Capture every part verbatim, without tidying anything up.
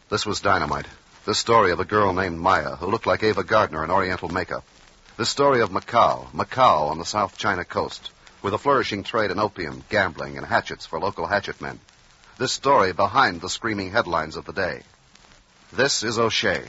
This was Dynamite. This story of a girl named Maya who looked like Ava Gardner in Oriental makeup. This story of Macau, Macau on the South China coast, with a flourishing trade in opium, gambling, and hatchets for local hatchet men. This story behind the screaming headlines of the day. This is O'Shea.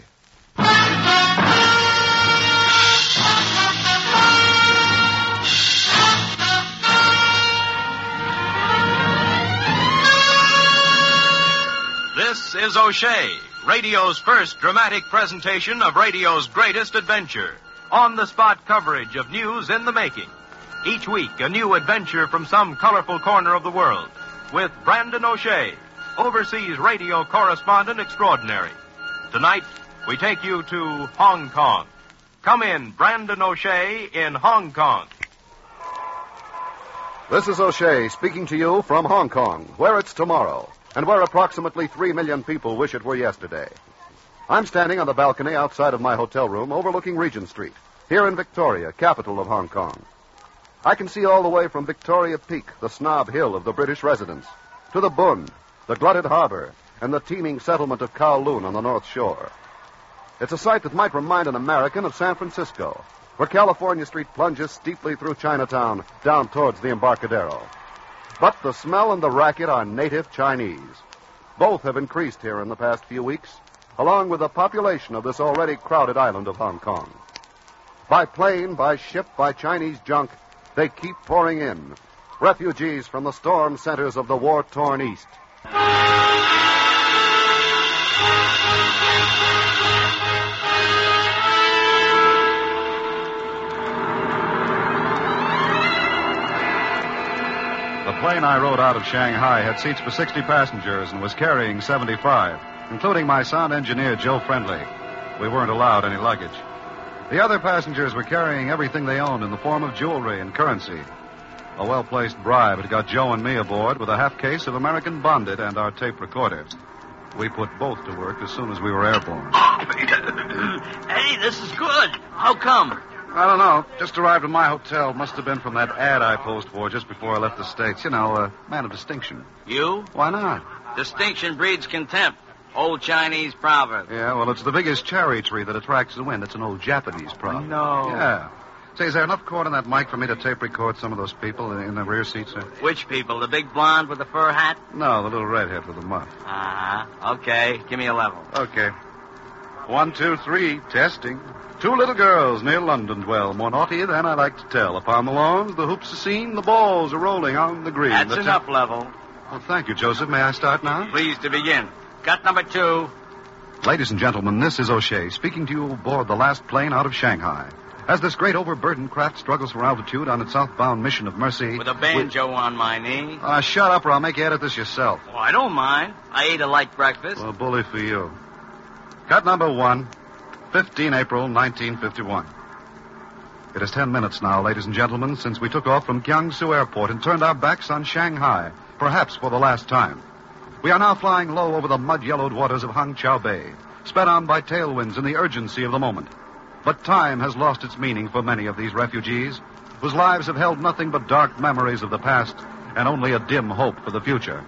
This is O'Shea, radio's first dramatic presentation of radio's greatest adventure. On-the-spot coverage of news in the making. Each week, a new adventure from some colorful corner of the world. With Brandon O'Shea, overseas radio correspondent extraordinary. Tonight, we take you to Hong Kong. Come in, Brandon O'Shea in Hong Kong. This is O'Shea speaking to you from Hong Kong, where it's tomorrow, and where approximately three million people wish it were yesterday. I'm standing on the balcony outside of my hotel room overlooking Regent Street, here in Victoria, capital of Hong Kong. I can see all the way from Victoria Peak, the Snob Hill of the British residents, to the Bund, the glutted harbor, and the teeming settlement of Kowloon on the North Shore. It's a sight that might remind an American of San Francisco, where California Street plunges steeply through Chinatown down towards the Embarcadero. But the smell and the racket are native Chinese. Both have increased here in the past few weeks, along with the population of this already crowded island of Hong Kong. By plane, by ship, by Chinese junk, they keep pouring in. Refugees from the storm centers of the war-torn East. The plane I rode out of Shanghai had seats for sixty passengers and was carrying seventy-five, including my sound engineer, Joe Friendly. We weren't allowed any luggage. The other passengers were carrying everything they owned in the form of jewelry and currency. A well-placed bribe had got Joe and me aboard with a half case of American Bonded and our tape recorder. We put both to work as soon as we were airborne. Hey, this is good. How come? I don't know. Just arrived at my hotel. Must have been from that ad I posed for just before I left the States. You know, a man of distinction. You? Why not? Distinction breeds contempt. Old Chinese proverb. Yeah, well, it's the biggest cherry tree that attracts the wind. It's an old Japanese proverb. No. Yeah. Say, is there enough cord on that mic for me to tape record some of those people in the rear seats, sir? Which people? The big blonde with the fur hat? No, the little redhead with the muff. Uh-huh. Okay. Give me a level. Okay. One, two, three. Testing. Two little girls near London dwell, more naughty than I like to tell. Upon the lawns, the hoops are seen, the balls are rolling on the green. That's the enough te- level. Well, thank you, Joseph. May I start now? Please to begin. Cut number two. Ladies and gentlemen, this is O'Shea speaking to you aboard the last plane out of Shanghai. As this great overburdened craft struggles for altitude on its southbound mission of mercy... With a banjo we... on my knee. Uh, shut up or I'll make you edit this yourself. Oh, I don't mind. I ate a light breakfast. Well, bully for you. Cut number one, fifteenth of April, nineteen fifty-one. It is ten minutes now, ladies and gentlemen, since we took off from Jiangsu Airport and turned our backs on Shanghai, perhaps for the last time. We are now flying low over the mud-yellowed waters of Hangzhou Bay, sped on by tailwinds in the urgency of the moment. But time has lost its meaning for many of these refugees, whose lives have held nothing but dark memories of the past and only a dim hope for the future.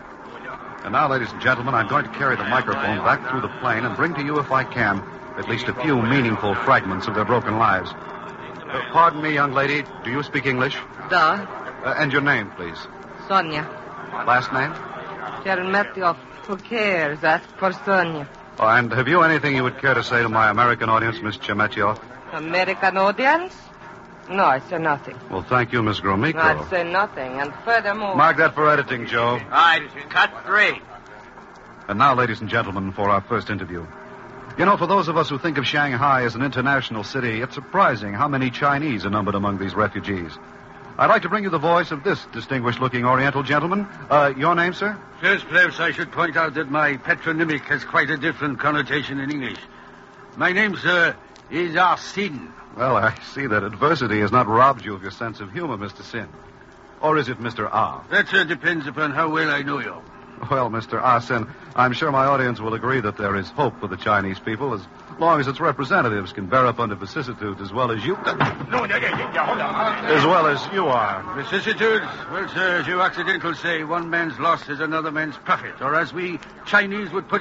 And now, ladies and gentlemen, I'm going to carry the microphone back through the plane and bring to you, if I can, at least a few meaningful fragments of their broken lives. Uh, pardon me, young lady. Do you speak English? Da. Uh, and your name, please? Sonia. Last name? Sheremetyev. Who cares? Ask for Sonia. Oh, and have you anything you would care to say to my American audience, Miss Sheremetyev? American audience? No, I say nothing. Well, thank you, Miss Gromyko. No, I say nothing. And furthermore... Mark that for editing, Joe. All right, cut three. And now, ladies and gentlemen, for our first interview. You know, for those of us who think of Shanghai as an international city, it's surprising how many Chinese are numbered among these refugees. I'd like to bring you the voice of this distinguished-looking Oriental gentleman. Uh, your name, sir? First, perhaps I should point out that my patronymic has quite a different connotation in English. My name, sir, is Arsene. Well, I see that adversity has not robbed you of your sense of humor, Mister Sin. Or is it Mister Ah? That, sir, depends upon how well I know you. Well, Mister Arsene, I'm sure my audience will agree that there is hope for the Chinese people as long as its representatives can bear up under vicissitudes as well as you... No, no, no, no, hold on. As well as you are. Vicissitudes? Well, sir, as you Occidentals say, one man's loss is another man's profit. Or as we Chinese would put it,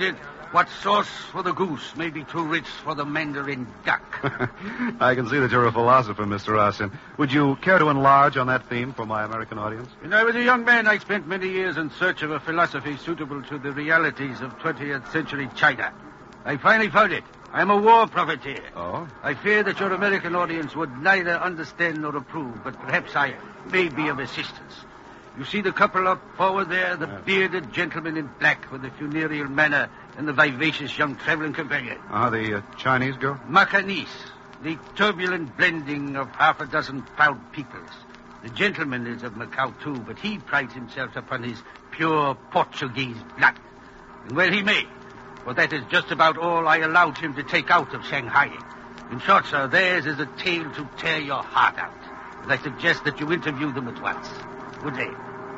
What sauce for the goose may be too rich for the mandarin duck. I can see that you're a philosopher, Mister Austin. Would you care to enlarge on that theme for my American audience? When I was a young man, I spent many years in search of a philosophy suitable to the realities of twentieth century China. I finally found it. I am a war profiteer. Oh? I fear that your American audience would neither understand nor approve, but perhaps I may be of assistance. You see the couple up forward there, the yes. bearded gentleman in black with the funereal manner and the vivacious young traveling companion. Ah, the uh, Chinese girl? Macanese, the turbulent blending of half a dozen proud peoples. The gentleman is of Macau, too, but he prides himself upon his pure Portuguese blood. And well he may, for that is just about all I allowed him to take out of Shanghai. In short, sir, theirs is a tale to tear your heart out. And I suggest that you interview them at once. Good day.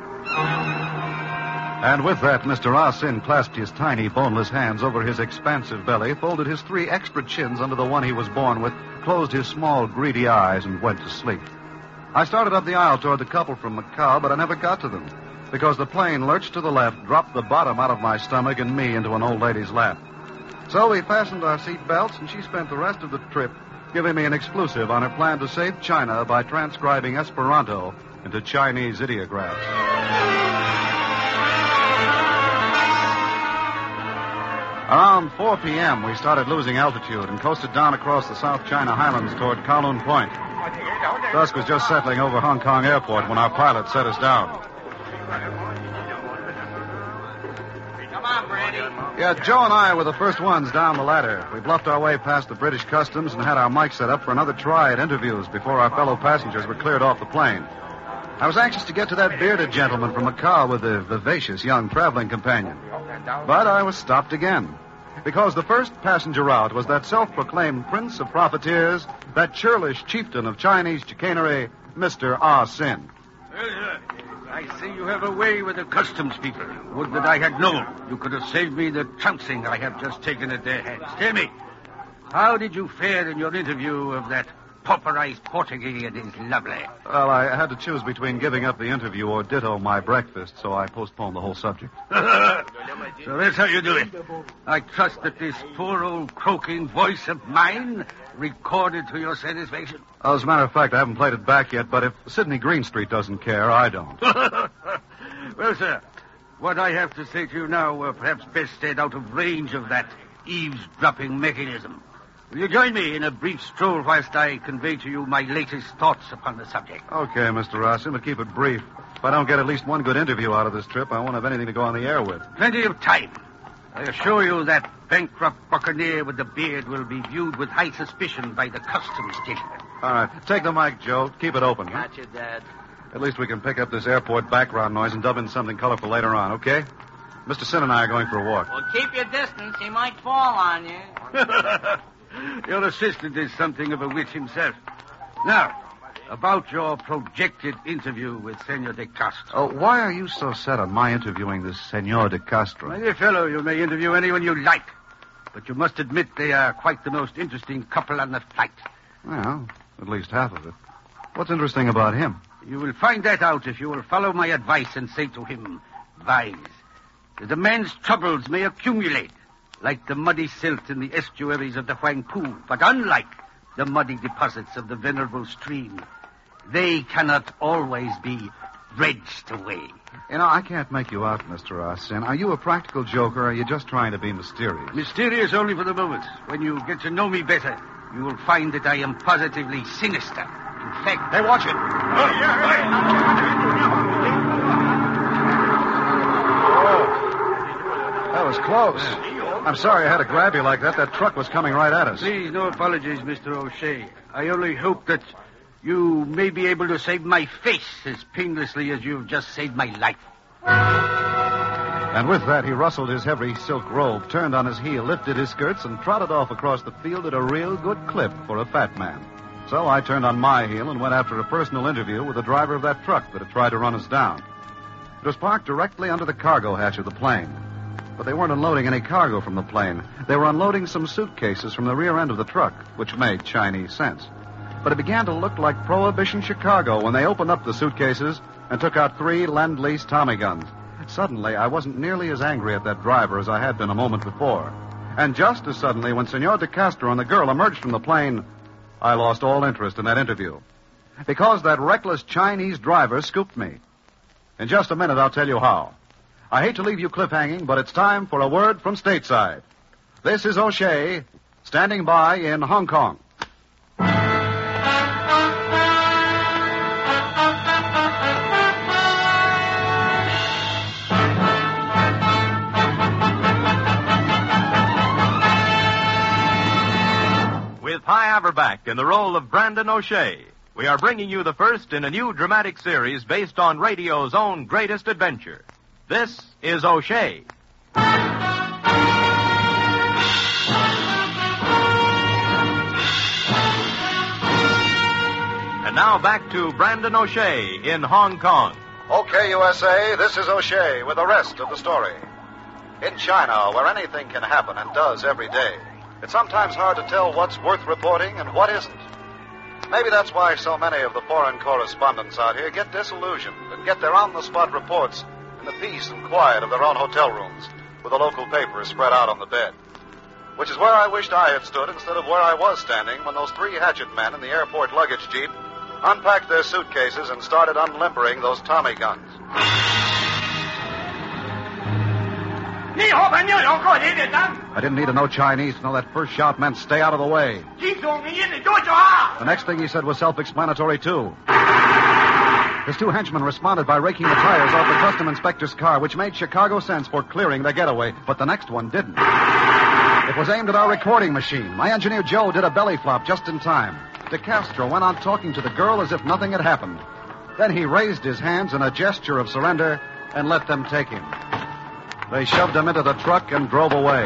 And with that, Mister Ah Sin clasped his tiny, boneless hands over his expansive belly, folded his three extra chins under the one he was born with, closed his small, greedy eyes, and went to sleep. I started up the aisle toward the couple from Macau, but I never got to them, because the plane lurched to the left, dropped the bottom out of my stomach and me into an old lady's lap. So we fastened our seat belts, and she spent the rest of the trip giving me an exclusive on her plan to save China by transcribing Esperanto into Chinese ideographs. Around four p.m., we started losing altitude and coasted down across the South China Highlands toward Kowloon Point. Dusk was just settling over Hong Kong Airport when our pilot set us down. Come on, Brady. Yeah, Joe and I were the first ones down the ladder. We bluffed our way past the British customs and had our mic set up for another try at interviews before our fellow passengers were cleared off the plane. I was anxious to get to that bearded gentleman from Macau with the vivacious young traveling companion. But I was stopped again, because the first passenger out was that self-proclaimed prince of profiteers, that churlish chieftain of Chinese chicanery, Mister Ah Sin. Well, sir, I see you have a way with the customs people. Would that I had known. You could have saved me the trouncing I have just taken at their hands. Tell me, how did you fare in your interview of that pauperized Portuguese and his lovely? Well, I had to choose between giving up the interview or ditto my breakfast, so I postponed the whole subject. So that's how you do it. I trust that this poor old croaking voice of mine recorded to your satisfaction. Oh, as a matter of fact, I haven't played it back yet, but if Sidney Greenstreet doesn't care, I don't. Well, sir, what I have to say to you now were perhaps best said out of range of that eavesdropping mechanism. Will you join me in a brief stroll whilst I convey to you my latest thoughts upon the subject? Okay, Mister Rossin, but keep it brief. If I don't get at least one good interview out of this trip, I won't have anything to go on the air with. Plenty of time. I assure you that bankrupt buccaneer with the beard will be viewed with high suspicion by the customs gentlemen. All right, take the mic, Joe. Keep it open. Huh? Gotcha, Dad. At least we can pick up this airport background noise and dub in something colorful later on, okay? Mister Sin and I are going for a walk. Well, keep your distance. He might fall on you. Your assistant is something of a wit himself. Now, about your projected interview with Senor de Castro. Oh, why are you so set on my interviewing this Senor de Castro? My dear fellow, you may interview anyone you like, but you must admit they are quite the most interesting couple on the flight. Well, at least half of it. What's interesting about him? You will find that out if you will follow my advice and say to him, Wise, that a man's troubles may accumulate, like the muddy silt in the estuaries of the Huangpu, but unlike the muddy deposits of the venerable stream, they cannot always be dredged away. You know, I can't make you out, Mister Arsene. Are you a practical joker, or are you just trying to be mysterious? Mysterious only for the moment. When you get to know me better, you will find that I am positively sinister. In fact... Hey, watch it! Oh, that was close. I'm sorry I had to grab you like that. That truck was coming right at us. Please, no apologies, Mister O'Shea. I only hope that you may be able to save my face as painlessly as you've just saved my life. And with that, he rustled his heavy silk robe, turned on his heel, lifted his skirts, and trotted off across the field at a real good clip for a fat man. So I turned on my heel and went after a personal interview with the driver of that truck that had tried to run us down. It was parked directly under the cargo hatch of the plane. But they weren't unloading any cargo from the plane. They were unloading some suitcases from the rear end of the truck, which made Chinese sense. But it began to look like Prohibition Chicago when they opened up the suitcases and took out three Lend-Lease Tommy guns. Suddenly, I wasn't nearly as angry at that driver as I had been a moment before. And just as suddenly, when Senor De Castro and the girl emerged from the plane, I lost all interest in that interview. Because that reckless Chinese driver scooped me. In just a minute, I'll tell you how. I hate to leave you cliffhanging, but it's time for a word from stateside. This is O'Shea, standing by in Hong Kong. With Hy Averback in the role of Brandon O'Shea, we are bringing you the first in a new dramatic series based on radio's own greatest adventure. This is O'Shea. And now back to Brandon O'Shea in Hong Kong. Okay, U S A, this is O'Shea with the rest of the story. In China, where anything can happen and does every day, it's sometimes hard to tell what's worth reporting and what isn't. Maybe that's why so many of the foreign correspondents out here get disillusioned and get their on-the-spot reports in the peace and quiet of their own hotel rooms with the local papers spread out on the bed. Which is where I wished I had stood instead of where I was standing when those three hatchet men in the airport luggage jeep unpacked their suitcases and started unlimbering those Tommy guns. I didn't need to know Chinese to know that first shout meant stay out of the way. The next thing he said was self-explanatory, too. His two henchmen responded by raking the tires off the custom inspector's car, which made Chicago sense for clearing their getaway, but the next one didn't. It was aimed at our recording machine. My engineer Joe did a belly flop just in time. De Castro went on talking to the girl as if nothing had happened. Then he raised his hands in a gesture of surrender and let them take him. They shoved him into the truck and drove away.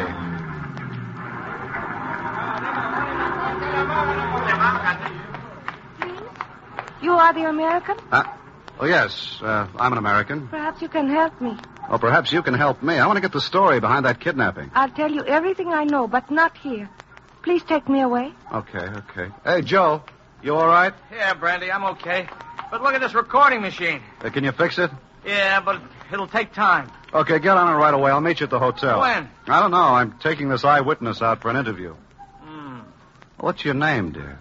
You are the American? Uh, oh, yes. Uh, I'm an American. Perhaps you can help me. Oh, perhaps you can help me. I want to get the story behind that kidnapping. I'll tell you everything I know, but not here. Please take me away. Okay, okay. Hey, Joe, you all right? Yeah, Brandy, I'm okay. But look at this recording machine. Uh, can you fix it? Yeah, but it'll take time. Okay, get on it right away. I'll meet you at the hotel. When? I don't know. I'm taking this eyewitness out for an interview. Hmm. What's your name, dear?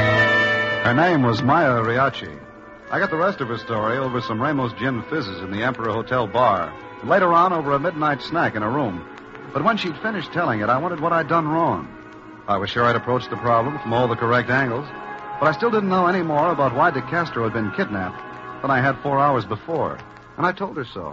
Her name was Maya Riachi. I got the rest of her story over some Ramos gin fizzes in the Emperor Hotel bar. And later on, over a midnight snack in a room. But when she'd finished telling it, I wondered what I'd done wrong. I was sure I'd approached the problem from all the correct angles. But I still didn't know any more about why De Castro had been kidnapped than I had four hours before. And I told her so.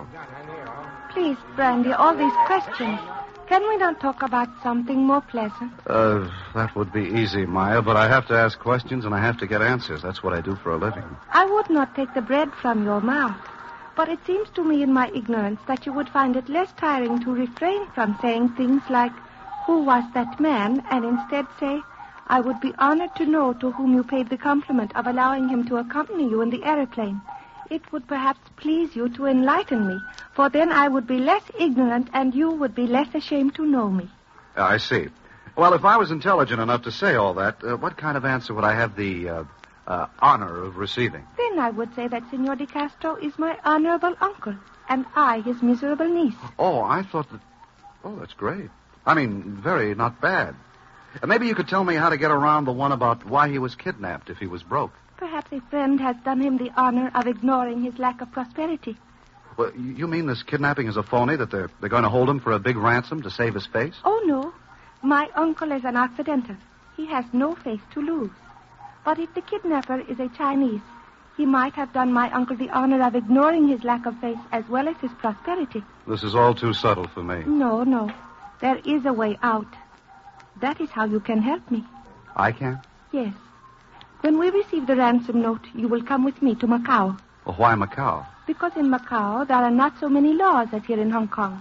Please, Brandy, all these questions. Can we not talk about something more pleasant? Uh, that would be easy, Maya, but I have to ask questions and I have to get answers. That's what I do for a living. I would not take the bread from your mouth. But it seems to me in my ignorance that you would find it less tiring to refrain from saying things like, who was that man? And instead say, I would be honored to know to whom you paid the compliment of allowing him to accompany you in the aeroplane. It would perhaps please you to enlighten me, for then I would be less ignorant and you would be less ashamed to know me. Uh, I see. Well, if I was intelligent enough to say all that, uh, what kind of answer would I have the uh, uh, honor of receiving? Then I would say that Senor De Castro is my honorable uncle, and I his miserable niece. Oh, I thought that... Oh, that's great. I mean, very not bad. Uh, maybe you could tell me how to get around the one about why he was kidnapped if he was broke. Perhaps a friend has done him the honor of ignoring his lack of prosperity. Well, you mean this kidnapping is a phony, that they're, they're going to hold him for a big ransom to save his face? Oh, no. My uncle is an Occidental. He has no face to lose. But if the kidnapper is a Chinese, he might have done my uncle the honor of ignoring his lack of face as well as his prosperity. This is all too subtle for me. No, no. There is a way out. That is how you can help me. I can? Yes. When we receive the ransom note, you will come with me to Macau. Well, why Macau? Because in Macau, there are not so many laws as here in Hong Kong.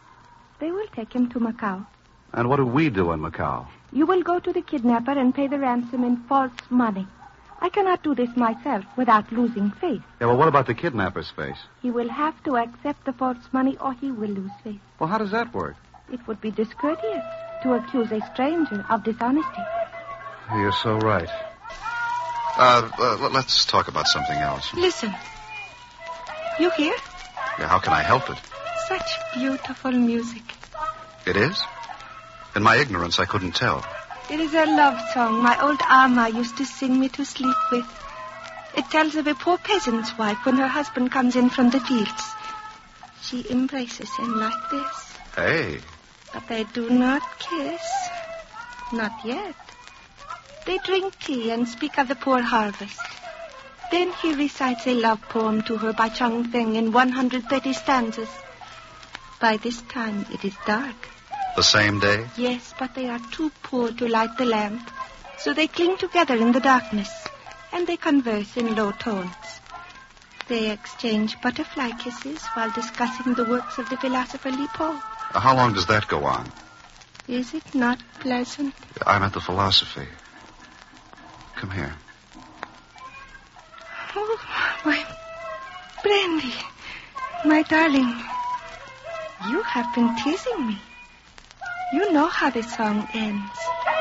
They will take him to Macau. And what do we do in Macau? You will go to the kidnapper and pay the ransom in false money. I cannot do this myself without losing faith. Yeah, well, what about the kidnapper's face? He will have to accept the false money or he will lose faith. Well, how does that work? It would be discourteous to accuse a stranger of dishonesty. You're so right. Uh, uh, let's talk about something else. Listen. You hear? Yeah, how can I help it? Such beautiful music. It is? In my ignorance, I couldn't tell. It is a love song my old Amma used to sing me to sleep with. It tells of a poor peasant's wife when her husband comes in from the fields. She embraces him like this. Hey. But they do not kiss. Not yet. They drink tea and speak of the poor harvest. Then he recites a love poem to her by Chang Feng in one hundred thirty stanzas. By this time, it is dark. The same day? Yes, but they are too poor to light the lamp. So they cling together in the darkness, and they converse in low tones. They exchange butterfly kisses while discussing the works of the philosopher Li Po. How long does that go on? Is it not pleasant? I meant the philosophy. Come here. Oh, my Brandy, my darling, you have been teasing me. You know how the song ends.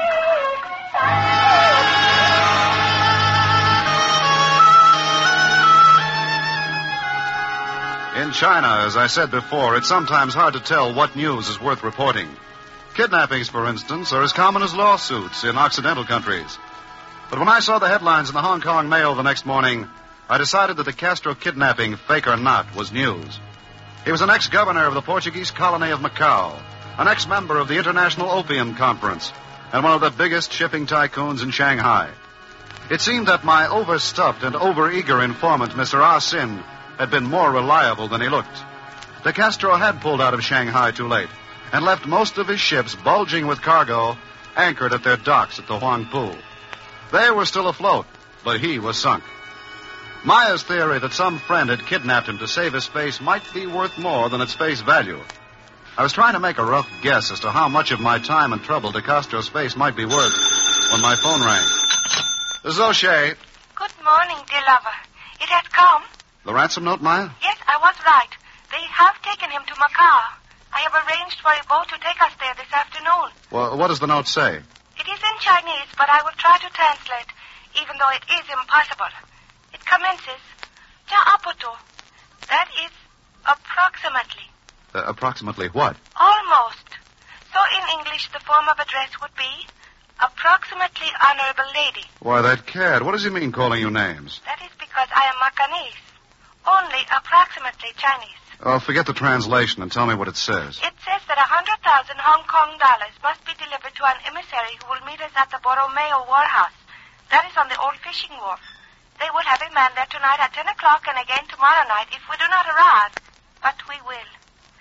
In China, as I said before, it's sometimes hard to tell what news is worth reporting. Kidnappings, for instance, are as common as lawsuits in Occidental countries. But when I saw the headlines in the Hong Kong Mail the next morning, I decided that the Castro kidnapping, fake or not, was news. He was an ex-governor of the Portuguese colony of Macau, an ex-member of the International Opium Conference, and one of the biggest shipping tycoons in Shanghai. It seemed that my overstuffed and overeager informant, Mister Ah Sin, had been more reliable than he looked. De Castro had pulled out of Shanghai too late and left most of his ships bulging with cargo anchored at their docks at the Huangpu. They were still afloat, but he was sunk. Maya's theory that some friend had kidnapped him to save his face might be worth more than its face value. I was trying to make a rough guess as to how much of my time and trouble De Castro's face might be worth when my phone rang. This is O'Shea. Good morning, dear lover. It has come. The ransom note, Maya? Yes, I was right. They have taken him to Macau. I have arranged for a boat to take us there this afternoon. Well, what does the note say? It is in Chinese, but I will try to translate, even though it is impossible. It commences, Ja apoto. That is approximately. Uh, approximately what? Almost. So in English, the form of address would be approximately honorable lady. Why, that cad. What does he mean calling you names? That is because I am Macanese. Only approximately Chinese. Oh, forget the translation and tell me what it says. It says that a hundred thousand Hong Kong dollars must be delivered to an emissary who will meet us at the Borromeo Warehouse. That is on the old fishing wharf. They will have a man there tonight at ten o'clock and again tomorrow night if we do not arrive. But we will.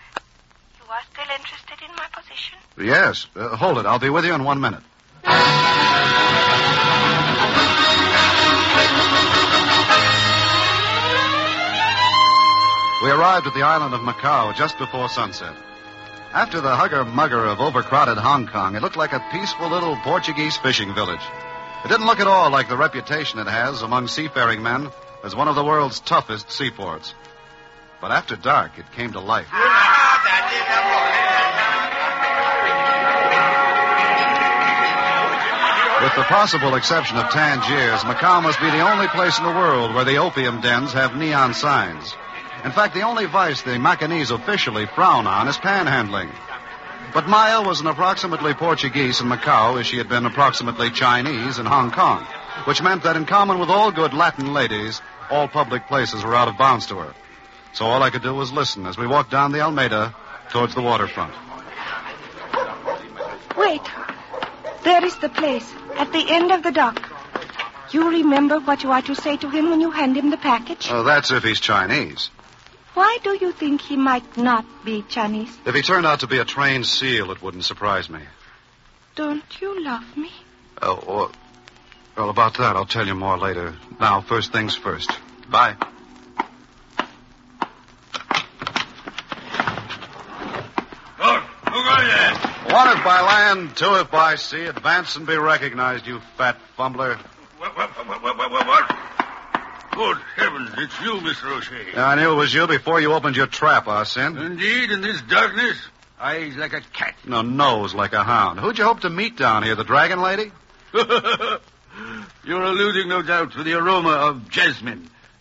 You are still interested in my position? Yes. Uh, hold it. I'll be with you in one minute. We arrived at the island of Macau just before sunset. After the hugger-mugger of overcrowded Hong Kong, it looked like a peaceful little Portuguese fishing village. It didn't look at all like the reputation it has among seafaring men as one of the world's toughest seaports. But after dark, it came to life. With the possible exception of Tangiers, Macau must be the only place in the world where the opium dens have neon signs. In fact, the only vice the Macanese officially frown on is panhandling. But Maya was an approximately Portuguese in Macau as she had been approximately Chinese in Hong Kong, which meant that in common with all good Latin ladies, all public places were out of bounds to her. So all I could do was listen as we walked down the Alameda towards the waterfront. Wait. There is the place, at the end of the dock. You remember what you are to say to him when you hand him the package? Oh, that's if he's Chinese. Why do you think he might not be Chinese? If he turned out to be a trained SEAL, it wouldn't surprise me. Don't you love me? Oh, well, well, about that, I'll tell you more later. Now, first things first. Bye. Look, look over there. One if by land, two if by sea. Advance and be recognized, you fat fumbler. What, what, what, what, what, what? Good heavens, it's you, Mister O'Shea. Yeah, I knew it was you before you opened your trap, Ah Sin. Indeed, in this darkness, eyes like a cat. No, nose like a hound. Who'd you hope to meet down here, the dragon lady? You're alluding, no doubt, to the aroma of jasmine.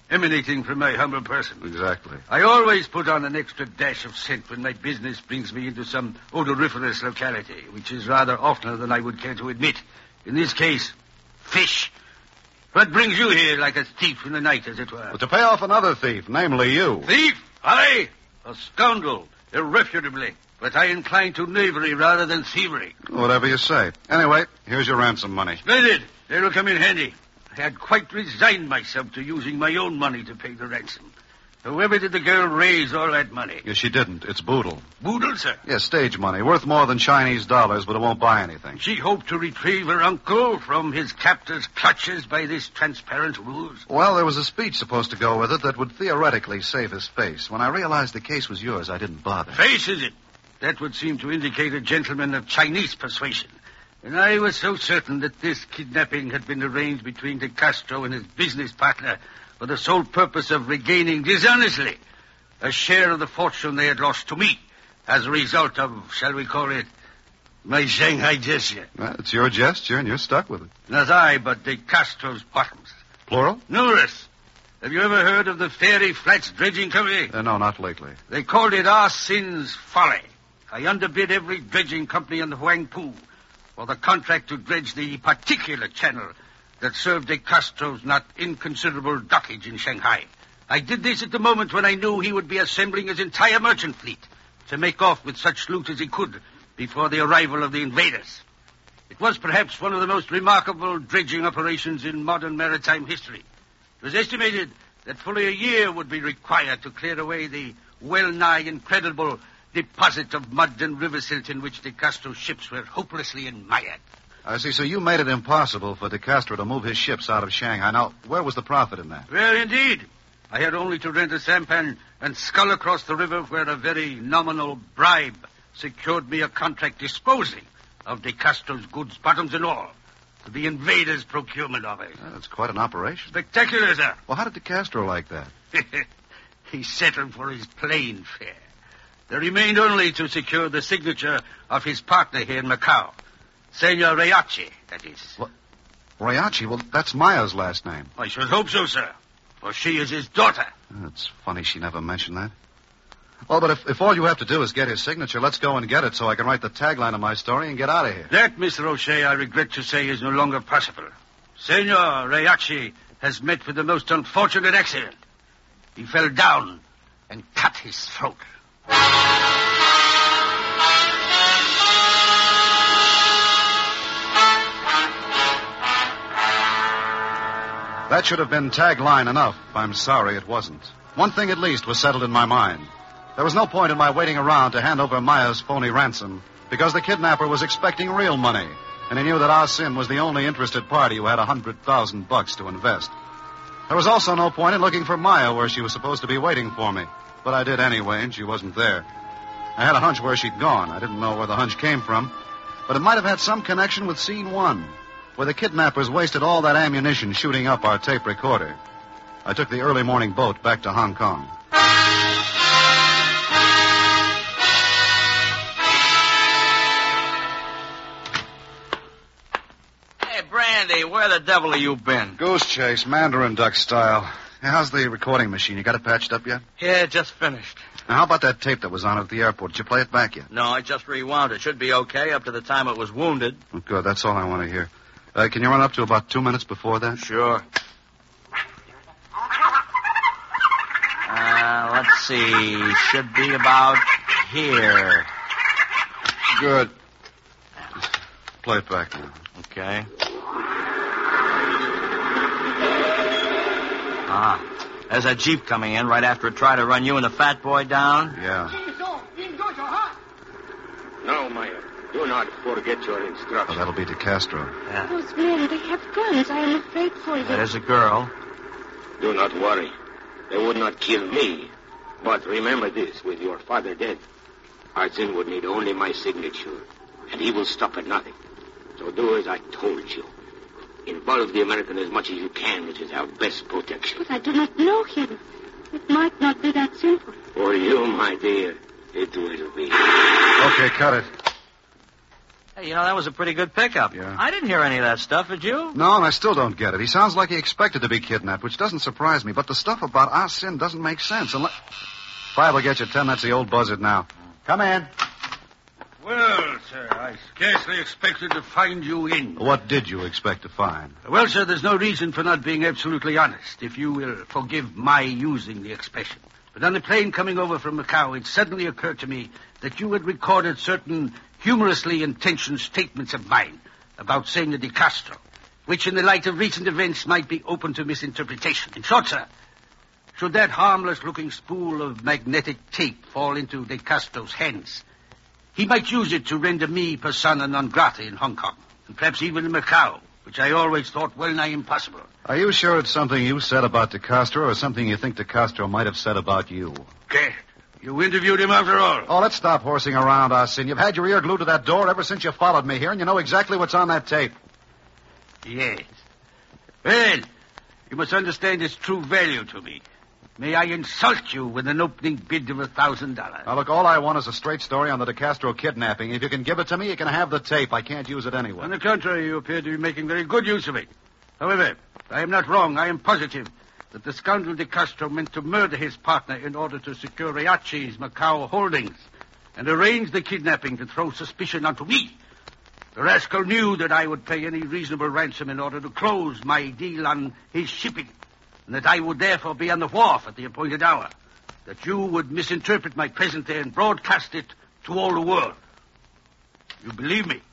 emanating from my humble person. Exactly. I always put on an extra dash of scent when my business brings me into some odoriferous locality, which is rather oftener than I would care to admit. In this case, fish. What brings you here like a thief in the night, as it were? But to pay off another thief, namely you. Thief? I? A scoundrel, irrefutably. But I incline to knavery rather than thievery. Whatever you say. Anyway, here's your ransom money. Splendid. It'll come in handy. I had quite resigned myself to using my own money to pay the ransom. However did the girl raise all that money? Yes, she didn't. It's boodle. Boodle, sir? Yes, stage money. Worth more than Chinese dollars, but it won't buy anything. She hoped to retrieve her uncle from his captor's clutches by this transparent ruse? Well, there was a speech supposed to go with it that would theoretically save his face. When I realized the case was yours, I didn't bother. Face, is it? That would seem to indicate a gentleman of Chinese persuasion. And I was so certain that this kidnapping had been arranged between De Castro and his business partner for the sole purpose of regaining dishonestly a share of the fortune they had lost to me as a result of, shall we call it, my Shanghai gesture. Well, it's your gesture, and you're stuck with it. Not I, but De Castro's bottoms. Plural? Numerous. Have you ever heard of the Fairy Flats Dredging Company? Uh, no, not lately. They called it Our Sin's Folly. I underbid every dredging company in the Huangpu for the contract to dredge the particular channel that served De Castro's not inconsiderable dockage in Shanghai. I did this at the moment when I knew he would be assembling his entire merchant fleet to make off with such loot as he could before the arrival of the invaders. It was perhaps one of the most remarkable dredging operations in modern maritime history. It was estimated that fully a year would be required to clear away the well-nigh incredible deposit of mud and river silt in which De Castro's ships were hopelessly mired. I see. So you made it impossible for De Castro to move his ships out of Shanghai. Now, where was the profit in that? Well, indeed. I had only to rent a sampan and scull across the river where a very nominal bribe secured me a contract disposing of De Castro's goods, bottoms and all, to the invaders' procurement of it. Well, that's quite an operation. Spectacular, sir. Well, how did De Castro like that? He settled for his plain fare. There remained only to secure the signature of his partner here in Macau. Senor Rayachi, that is. What? Rayachi? Well, that's Maya's last name. I should hope so, sir. For she is his daughter. It's funny she never mentioned that. Well, but if, if all you have to do is get his signature, let's go and get it so I can write the tagline of my story and get out of here. That, Mister O'Shea, I regret to say is no longer possible. Senor Rayachi has met with the most unfortunate accident. He fell down and cut his throat. That should have been tagline enough. I'm sorry it wasn't. One thing at least was settled in my mind. There was no point in my waiting around to hand over Maya's phony ransom because the kidnapper was expecting real money, and he knew that Ah Sin was the only interested party who had a hundred thousand bucks to invest. There was also no point in looking for Maya where she was supposed to be waiting for me, but I did anyway, and she wasn't there. I had a hunch where she'd gone. I didn't know where the hunch came from, but it might have had some connection with scene one, where the kidnappers wasted all that ammunition shooting up our tape recorder. I took the early morning boat back to Hong Kong. Hey, Brandy, where the devil have you been? Goose chase, Mandarin duck style. Hey, how's the recording machine? You got it patched up yet? Yeah, just finished. Now, how about that tape that was on it at the airport? Did you play it back yet? No, I just rewound it. Should be okay up to the time it was wounded. Oh, good, that's all I want to hear. Uh, can you run up to about two minutes before that? Sure. Uh, let's see. Should be about here. Good. Play it back now. Okay. Ah, there's a Jeep coming in right after it tried to run you and the fat boy down. Yeah. No, Maya. Do not forget your Oh, instructions. that'll be De Castro. Yeah. Those men, they have guns. I am afraid for you. That is a girl. Do not worry. They would not kill me. But remember this, with your father dead, Artsin would need only my signature, and he will stop at nothing. So do as I told you. Involve the American as much as you can, which is our best protection. But I do not know him. It might not be that simple. For you, my dear, it will be. Okay, cut it. Hey, you know, that was a pretty good pickup. Yeah. I didn't hear any of that stuff, did you? No, and I still don't get it. He sounds like he expected to be kidnapped, which doesn't surprise me. But the stuff about Ah Sin doesn't make sense. Unless... Five will get you ten. That's the old buzzard now. Come in. Well, sir, I scarcely expected to find you in. What did you expect to find? Well, sir, there's no reason for not being absolutely honest, if you will forgive my using the expression. But on the plane coming over from Macau, it suddenly occurred to me that you had recorded certain humorously intentioned statements of mine about Senor de Castro, which in the light of recent events might be open to misinterpretation. In short, sir, should that harmless-looking spool of magnetic tape fall into de Castro's hands, he might use it to render me persona non grata in Hong Kong, and perhaps even in Macau, which I always thought well nigh impossible. Are you sure it's something you said about De Castro or something you think De Castro might have said about you? Okay. You interviewed him after all. Oh, let's stop horsing around, Ah Sin. You've had your ear glued to that door ever since you followed me here, and you know exactly what's on that tape. Yes. Well, you must understand its true value to me. May I insult you with an opening bid of a thousand dollars? Now, look, all I want is a straight story on the De Castro kidnapping. If you can give it to me, you can have the tape. I can't use it anyway. On the contrary, you appear to be making very good use of it. However, I am not wrong. I am positive that the scoundrel De Castro meant to murder his partner in order to secure Riachi's Macau holdings and arrange the kidnapping to throw suspicion onto me. The rascal knew that I would pay any reasonable ransom in order to close my deal on his shipping, and that I would therefore be on the wharf at the appointed hour, that you would misinterpret my presence there and broadcast it to all the world. You believe me?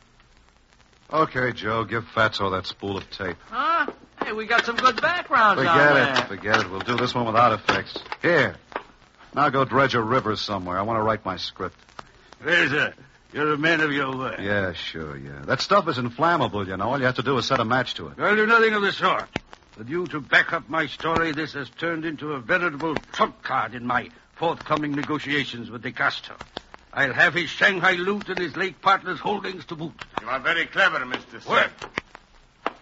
Okay, Joe, give Fatso that spool of tape. Huh? Hey, we got some good background down Forget there. it, forget it. We'll do this one without effects. Here. Now go dredge a river somewhere. I want to write my script. Well, sir, you're a man of your word. Yeah, sure, yeah. That stuff is inflammable, you know. All you have to do is set a match to it. I'll do nothing of the sort. With you to back up my story, this has turned into a veritable trump card in my forthcoming negotiations with De Castro. I'll have his Shanghai loot and his late partner's holdings to boot. You are very clever, Mister What? Seth.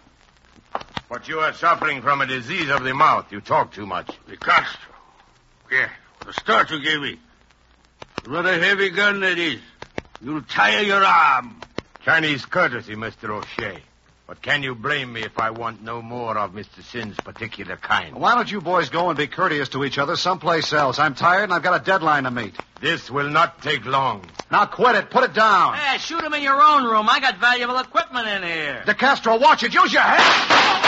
But you are suffering from a disease of the mouth. You talk too much. De Castro. Yeah, the start you gave me. What a heavy gun that is. You'll tire your arm. Chinese courtesy, Mister O'Shea. But can you blame me if I want no more of Mister Sin's particular kind? Why don't you boys go and be courteous to each other someplace else? I'm tired and I've got a deadline to meet. This will not take long. Now quit it. Put it down. Hey, shoot him in your own room. I got valuable equipment in here. De Castro, watch it. Use your head.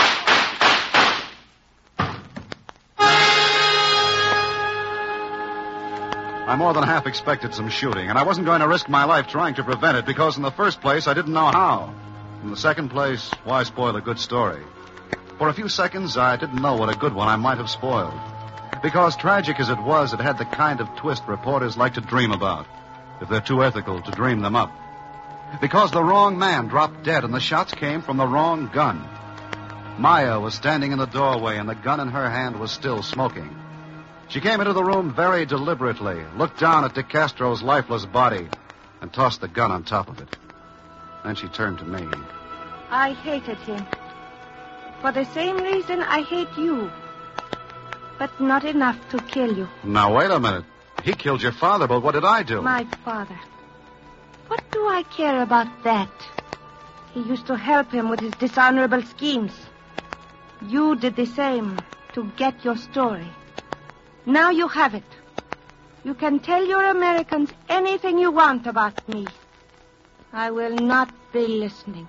I more than half expected some shooting, and I wasn't going to risk my life trying to prevent it because in the first place I didn't know how. In the second place, why spoil a good story? For a few seconds, I didn't know what a good one I might have spoiled. Because tragic as it was, it had the kind of twist reporters like to dream about, if they're too ethical to dream them up. Because the wrong man dropped dead and the shots came from the wrong gun. Maya was standing in the doorway and the gun in her hand was still smoking. She came into the room very deliberately, looked down at De Castro's lifeless body, and tossed the gun on top of it. Then she turned to me. I hated him. For the same reason I hate you. But not enough to kill you. Now, wait a minute. He killed your father, but what did I do? My father. What do I care about that? He used to help him with his dishonorable schemes. You did the same to get your story. Now you have it. You can tell your Americans anything you want about me. I will not be listening.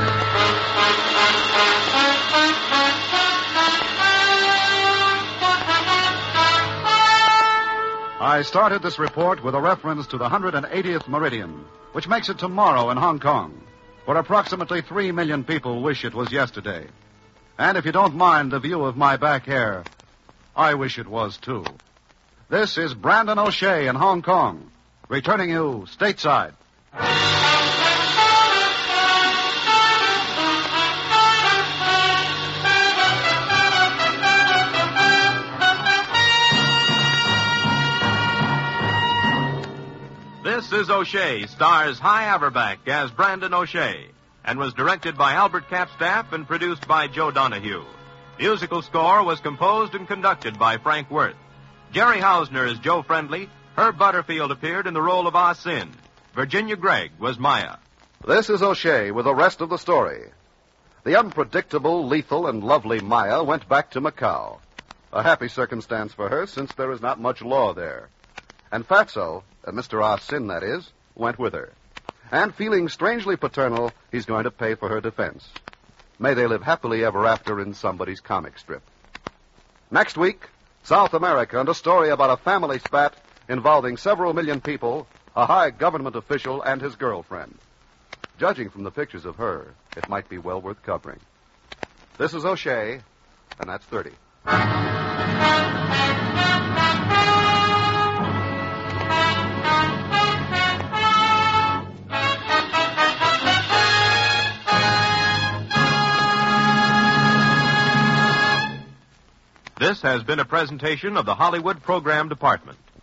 I started this report with a reference to the one hundred eightieth meridian, which makes it tomorrow in Hong Kong, where approximately three million people wish it was yesterday. And if you don't mind the view of my back hair, I wish it was too. This is Brandon O'Shea in Hong Kong, returning you stateside. This is O'Shea, stars Hy Averback as Brandon O'Shea, and was directed by Albert Capstaff and produced by Joe Donahue. Musical score was composed and conducted by Frank Worth. Jerry Hausner as Joe Friendly. Herb Butterfield appeared in the role of Ah Sin. Virginia Gregg was Maya. This is O'Shea with the rest of the story. The unpredictable, lethal, and lovely Maya went back to Macau. A happy circumstance for her, since there is not much law there. And Fatso, uh, Mister Ah Sin, that is, went with her. And feeling strangely paternal, he's going to pay for her defense. May they live happily ever after in somebody's comic strip. Next week, South America and a story about a family spat involving several million people, a high government official, and his girlfriend. Judging from the pictures of her, it might be well worth covering. This is O'Shea, and that's thirty. This has been a presentation of the Hollywood Program Department.